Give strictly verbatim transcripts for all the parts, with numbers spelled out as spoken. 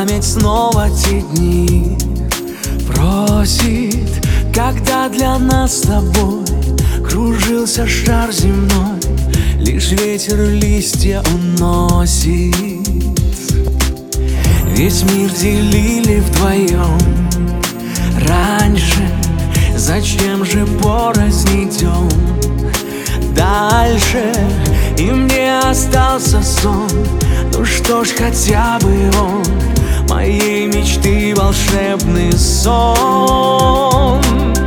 память снова те дни просит, когда для нас с тобой кружился шар земной, лишь ветер листья уносит. Весь мир делили вдвоем раньше, зачем же порознь идем дальше? И мне остался сон, ну что ж, хотя бы он моей мечты волшебный сон.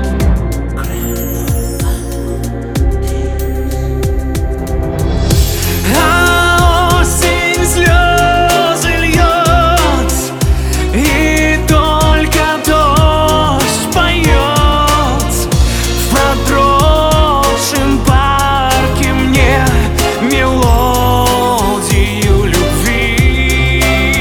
А осень слезы льет, и только дождь поет в продрогшем парке мне мелодию любви.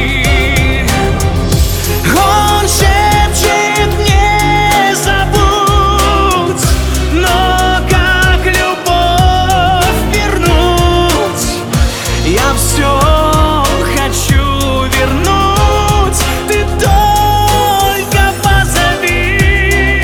Он шепчет мне: забудь, но как любовь вернуть? Я все хочу вернуть, ты только позови.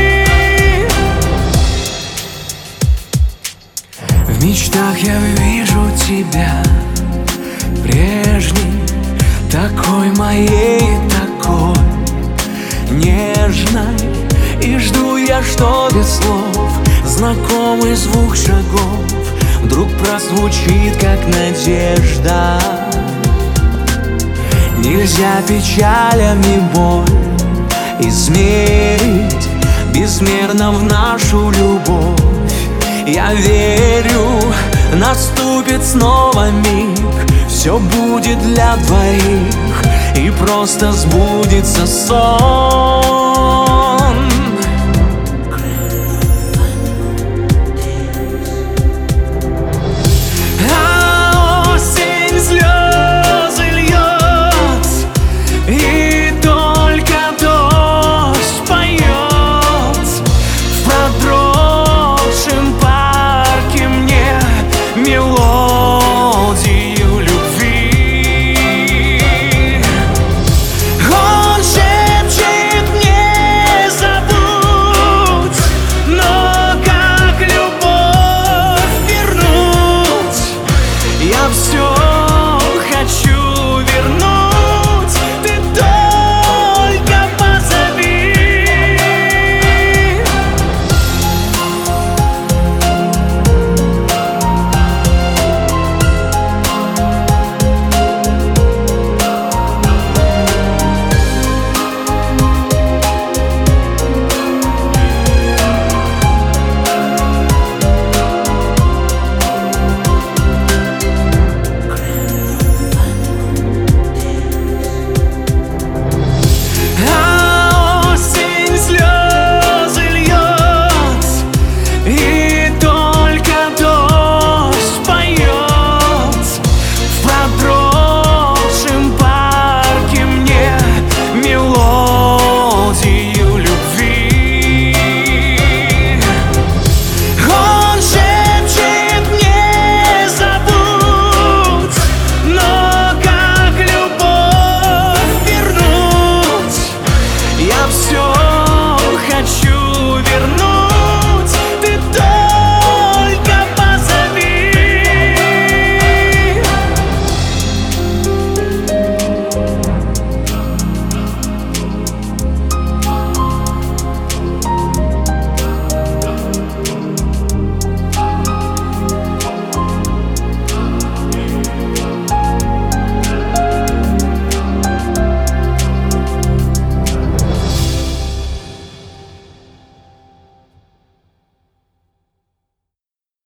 В мечтах я вижу тебя прежней, такой моей, такой нежной. И жду я, что без слов знакомый звук шагов вдруг прозвучит, как надежда. Нельзя печалями боль измерить безмерно в нашу любовь. Я верю, наступит снова миг, все будет для двоих, и просто сбудется сон.